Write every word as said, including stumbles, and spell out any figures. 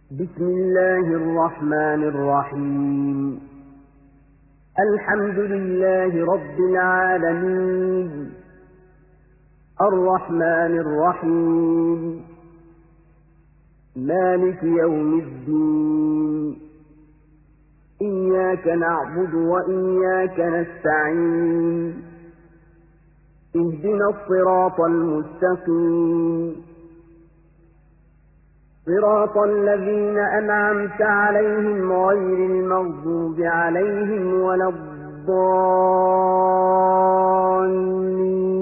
بسم الله الرحمن الرحيم الحمد لله رب العالمين الرحمن الرحيم مالك يوم الدين إياك نعبد وإياك نستعين اهدنا الصراط المستقيم صراط الذين أنعمت عليهم غير المغضوب عليهم ولا الضالين